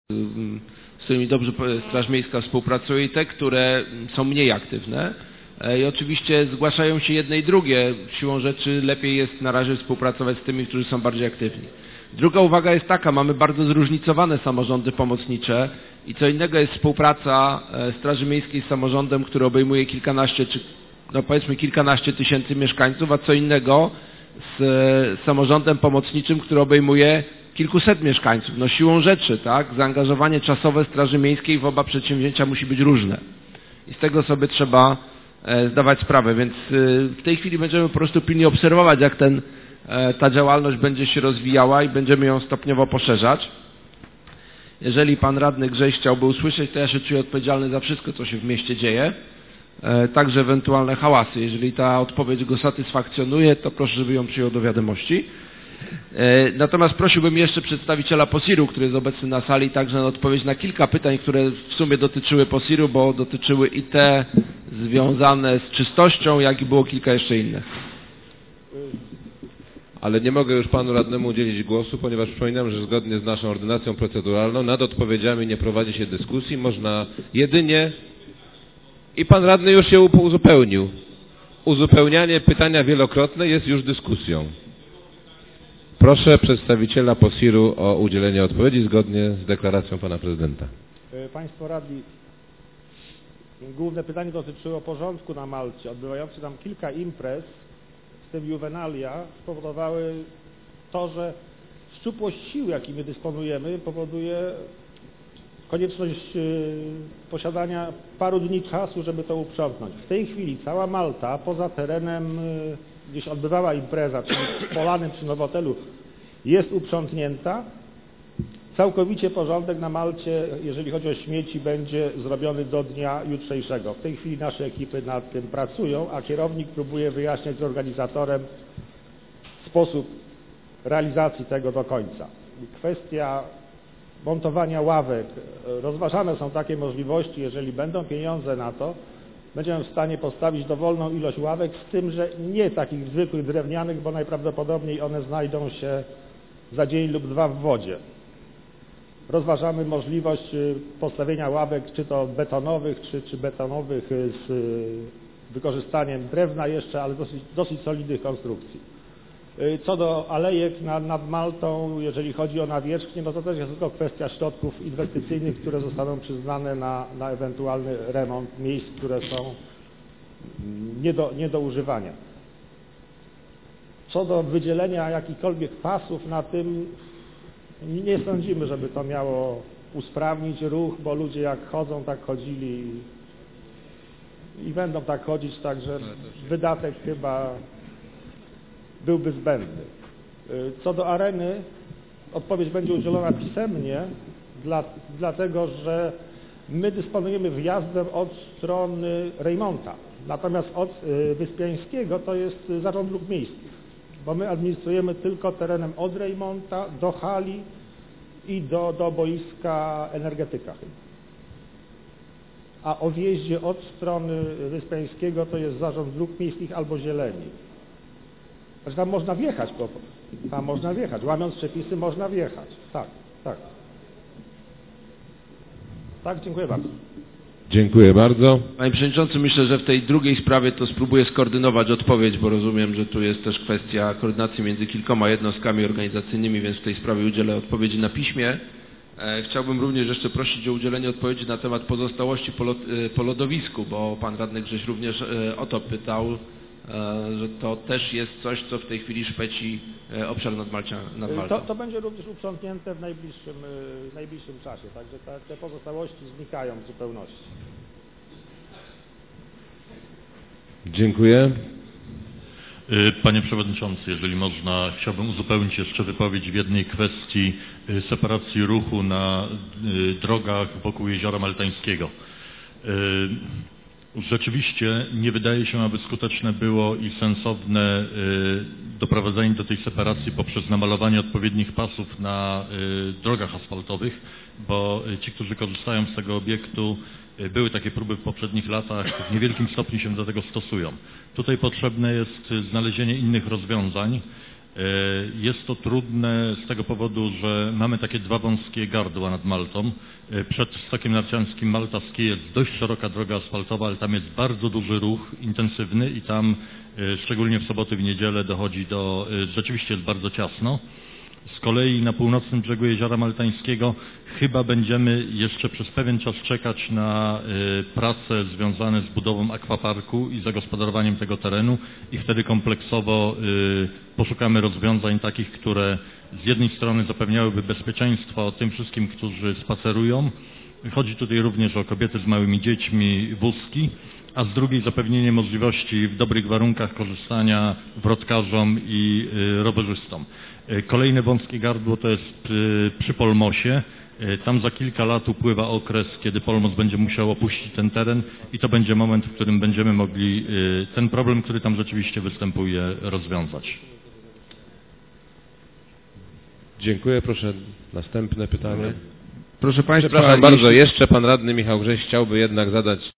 z którymi dobrze Straż Miejska współpracuje, i te, które są mniej aktywne. I oczywiście zgłaszają się jedne i drugie. Siłą rzeczy lepiej jest na razie współpracować z tymi, którzy są bardziej aktywni. Druga uwaga jest taka, mamy bardzo zróżnicowane samorządy pomocnicze i co innego jest współpraca Straży Miejskiej z samorządem, który obejmuje kilkanaście, czy no powiedzmy kilkanaście tysięcy mieszkańców, a co innego z samorządem pomocniczym, który obejmuje kilkuset mieszkańców. No siłą rzeczy, tak, zaangażowanie czasowe Straży Miejskiej w oba przedsięwzięcia musi być różne. I z tego sobie trzeba zdawać sprawę, więc w tej chwili będziemy po prostu pilnie obserwować, jak ta działalność będzie się rozwijała i będziemy ją stopniowo poszerzać. Jeżeli pan radny Grześ chciałby usłyszeć, to ja się czuję odpowiedzialny za wszystko, co się w mieście dzieje, także ewentualne hałasy. Jeżeli ta odpowiedź go satysfakcjonuje, to proszę, żeby ją przyjął do wiadomości. Natomiast prosiłbym jeszcze przedstawiciela POSIR-u, który jest obecny na sali, także na odpowiedź na kilka pytań, które w sumie dotyczyły POSIR-u, bo dotyczyły i te związane z czystością, jak i było kilka jeszcze innych. Ale nie mogę już panu radnemu udzielić głosu, ponieważ przypominam, że zgodnie z naszą ordynacją proceduralną nad odpowiedziami nie prowadzi się dyskusji, można jedynie... I pan radny już się uzupełnił. Uzupełnianie pytania wielokrotne jest już dyskusją. Proszę przedstawiciela POSIR-u o udzielenie odpowiedzi zgodnie z deklaracją pana prezydenta. Państwo radni, główne pytanie dotyczyło porządku na Malcie. Odbywające tam kilka imprez, w tym juwenalia, spowodowały to, że szczupłość sił, jakimi dysponujemy, powoduje konieczność posiadania paru dni czasu, żeby to uprzątnąć. W tej chwili cała Malta, poza terenem, gdzie się odbywała impreza, czyli Polanem przy Nowotelu, jest uprzątnięta. Całkowicie porządek na Malcie, jeżeli chodzi o śmieci, będzie zrobiony do dnia jutrzejszego. W tej chwili nasze ekipy nad tym pracują, a kierownik próbuje wyjaśniać z organizatorem sposób realizacji tego do końca. Kwestia montowania ławek. Rozważane są takie możliwości, jeżeli będą pieniądze na to, będziemy w stanie postawić dowolną ilość ławek, z tym, że nie takich zwykłych drewnianych, bo najprawdopodobniej one znajdą się za dzień lub dwa w wodzie. Rozważamy możliwość postawienia ławek, czy to betonowych, czy betonowych z wykorzystaniem drewna jeszcze, ale dosyć solidnych konstrukcji. Co do alejek nad Maltą, jeżeli chodzi o nawierzchnię, no to też jest tylko kwestia środków inwestycyjnych, które zostaną przyznane na ewentualny remont miejsc, które są nie do używania. Co do wydzielenia jakichkolwiek pasów na tym, nie sądzimy, żeby to miało usprawnić ruch, bo ludzie jak chodzą, tak chodzili i będą tak chodzić, także wydatek chyba byłby zbędny. Co do areny, odpowiedź będzie udzielona pisemnie, dlatego że my dysponujemy wjazdem od strony Rejmonta, natomiast od Wyspiańskiego to jest Zarząd Dróg Miejskich, bo my administrujemy tylko terenem od Rejmonta do hali i do boiska Energetyka chyba. A o wjeździe od strony Wyspiańskiego to jest Zarząd Dróg Miejskich albo Zieleni. Znaczy tam można wjechać, tam można wjechać, łamiąc przepisy można wjechać. Tak, tak. Tak, dziękuję bardzo. Dziękuję bardzo. Panie Przewodniczący, myślę, że w tej drugiej sprawie to spróbuję skoordynować odpowiedź, bo rozumiem, że tu jest też kwestia koordynacji między kilkoma jednostkami organizacyjnymi, więc w tej sprawie udzielę odpowiedzi na piśmie. Chciałbym również jeszcze prosić o udzielenie odpowiedzi na temat pozostałości po lodowisku, bo pan radny Grześ również o to pytał, że to też jest coś, co w tej chwili szpeci obszar nad Maltą. To będzie również uprzątnięte w najbliższym czasie, także te pozostałości znikają w zupełności. Dziękuję. Panie Przewodniczący, jeżeli można, chciałbym uzupełnić jeszcze wypowiedź w jednej kwestii separacji ruchu na drogach wokół Jeziora Maltańskiego. Rzeczywiście nie wydaje się, aby skuteczne było i sensowne doprowadzenie do tej separacji poprzez namalowanie odpowiednich pasów na drogach asfaltowych, bo ci, którzy korzystają z tego obiektu, były takie próby w poprzednich latach, w niewielkim stopniu się do tego stosują. Tutaj potrzebne jest znalezienie innych rozwiązań. Jest to trudne z tego powodu, że mamy takie dwa wąskie gardła nad Maltą. Przed stokiem narciarskim Malta Ski jest dość szeroka droga asfaltowa, ale tam jest bardzo duży ruch intensywny i tam szczególnie w soboty, w niedzielę dochodzi do, rzeczywiście jest bardzo ciasno. Z kolei na północnym brzegu Jeziora Maltańskiego chyba będziemy jeszcze przez pewien czas czekać na prace związane z budową akwaparku i zagospodarowaniem tego terenu i wtedy kompleksowo poszukamy rozwiązań takich, które z jednej strony zapewniałyby bezpieczeństwo tym wszystkim, którzy spacerują. Chodzi tutaj również o kobiety z małymi dziećmi, wózki, a z drugiej zapewnienie możliwości w dobrych warunkach korzystania wrotkarzom i rowerzystom. Kolejne wąskie gardło to jest przy Polmosie. Tam za kilka lat upływa okres, kiedy Polmos będzie musiał opuścić ten teren i to będzie moment, w którym będziemy mogli ten problem, który tam rzeczywiście występuje, rozwiązać. Dziękuję. Proszę następne pytanie. Proszę Państwa, Przepraszam bardzo, jeszcze pan radny Michał Grześ chciałby jednak zadać